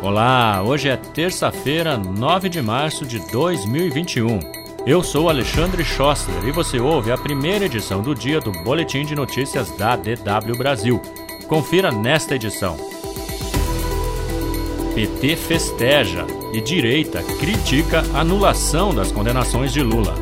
Olá, hoje é terça-feira, 9 de março de 2021. Eu sou Alexandre Schossler e você ouve a primeira edição do dia do Boletim de Notícias da DW Brasil. Confira nesta edição. PT festeja e direita critica anulação das condenações de Lula.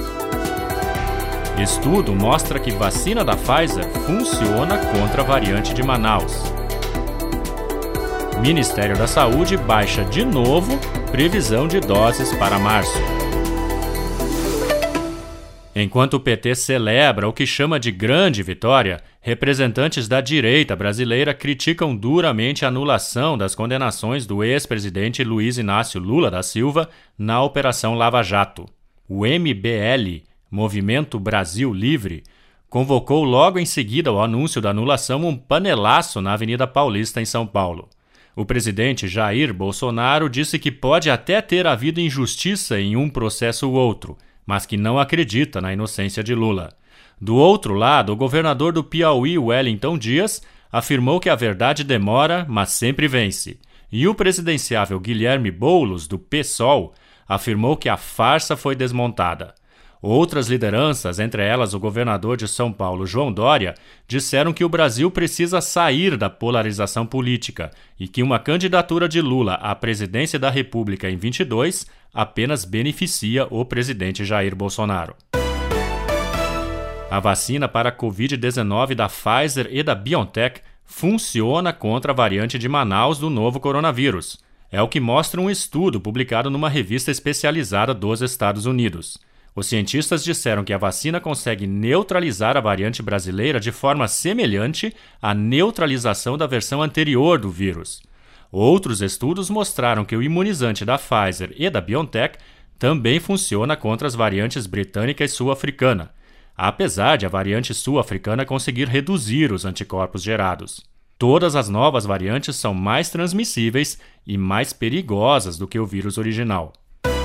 Estudo mostra que vacina da Pfizer funciona contra a variante de Manaus. Ministério da Saúde baixa de novo previsão de doses para março. Enquanto o PT celebra o que chama de grande vitória, representantes da direita brasileira criticam duramente a anulação das condenações do ex-presidente Luiz Inácio Lula da Silva na Operação Lava Jato. O MBL, Movimento Brasil Livre, convocou logo em seguida ao anúncio da anulação um panelaço na Avenida Paulista, em São Paulo. O presidente Jair Bolsonaro disse que pode até ter havido injustiça em um processo ou outro, mas que não acredita na inocência de Lula. Do outro lado, o governador do Piauí, Wellington Dias, afirmou que a verdade demora, mas sempre vence. E o presidenciável Guilherme Boulos, do PSOL, afirmou que a farsa foi desmontada. Outras lideranças, entre elas o governador de São Paulo, João Dória, disseram que o Brasil precisa sair da polarização política e que uma candidatura de Lula à presidência da República em 22 apenas beneficia o presidente Jair Bolsonaro. A vacina para a Covid-19 da Pfizer e da BioNTech funciona contra a variante de Manaus do novo coronavírus. É o que mostra um estudo publicado numa revista especializada dos Estados Unidos. Os cientistas disseram que a vacina consegue neutralizar a variante brasileira de forma semelhante à neutralização da versão anterior do vírus. Outros estudos mostraram que o imunizante da Pfizer e da BioNTech também funciona contra as variantes britânica e sul-africana, apesar de a variante sul-africana conseguir reduzir os anticorpos gerados. Todas as novas variantes são mais transmissíveis e mais perigosas do que o vírus original.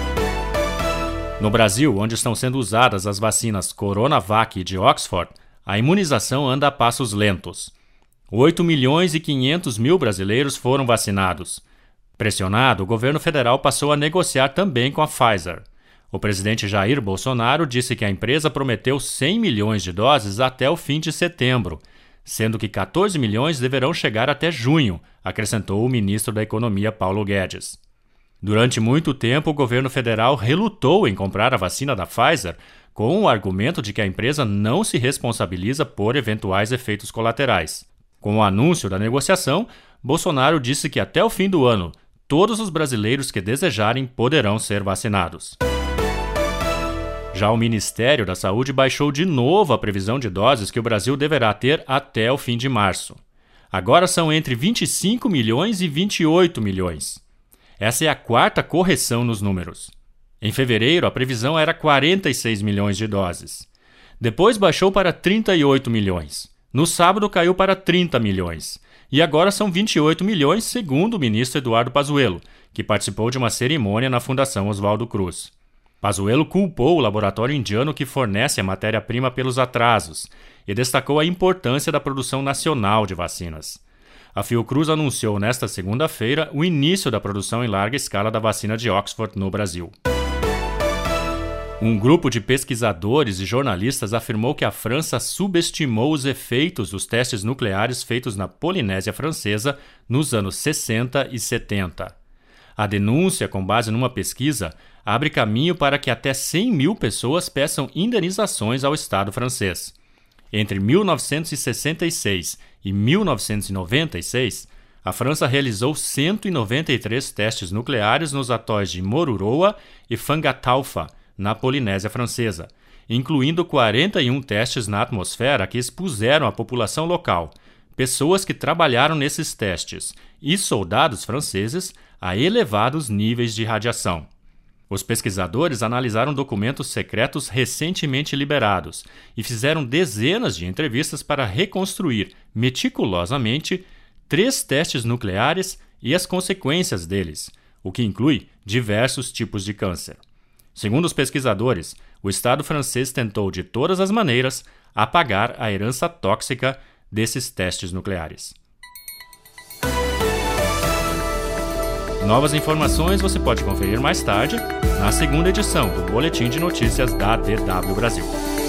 No Brasil, onde estão sendo usadas as vacinas Coronavac e de Oxford, a imunização anda a passos lentos. 8.500.000 brasileiros foram vacinados. Pressionado, o governo federal passou a negociar também com a Pfizer. O presidente Jair Bolsonaro disse que a empresa prometeu 100 milhões de doses até o fim de setembro, sendo que 14 milhões deverão chegar até junho, acrescentou o ministro da Economia Paulo Guedes. Durante muito tempo, o governo federal relutou em comprar a vacina da Pfizer com o argumento de que a empresa não se responsabiliza por eventuais efeitos colaterais. Com o anúncio da negociação, Bolsonaro disse que até o fim do ano, todos os brasileiros que desejarem poderão ser vacinados. Já o Ministério da Saúde baixou de novo a previsão de doses que o Brasil deverá ter até o fim de março. Agora são entre 25 milhões e 28 milhões. Essa é a quarta correção nos números. Em fevereiro, a previsão era 46 milhões de doses. Depois baixou para 38 milhões. No sábado caiu para 30 milhões. E agora são 28 milhões, segundo o ministro Eduardo Pazuello, que participou de uma cerimônia na Fundação Oswaldo Cruz. Pazuello culpou o laboratório indiano que fornece a matéria-prima pelos atrasos e destacou a importância da produção nacional de vacinas. A Fiocruz anunciou nesta segunda-feira o início da produção em larga escala da vacina de Oxford no Brasil. Um grupo de pesquisadores e jornalistas afirmou que a França subestimou os efeitos dos testes nucleares feitos na Polinésia Francesa nos anos 60 e 70. A denúncia, com base numa pesquisa, abre caminho para que até 100 mil pessoas peçam indenizações ao Estado francês. Entre 1966 e 1996, a França realizou 193 testes nucleares nos atóis de Moruroa e Fangataufa, na Polinésia Francesa, incluindo 41 testes na atmosfera que expuseram a população local, pessoas que trabalharam nesses testes e soldados franceses a elevados níveis de radiação. Os pesquisadores analisaram documentos secretos recentemente liberados e fizeram dezenas de entrevistas para reconstruir meticulosamente 3 testes nucleares e as consequências deles, o que inclui diversos tipos de câncer. Segundo os pesquisadores, o Estado francês tentou de todas as maneiras apagar a herança tóxica desses testes nucleares. Novas informações você pode conferir mais tarde na segunda edição do Boletim de Notícias da DW Brasil.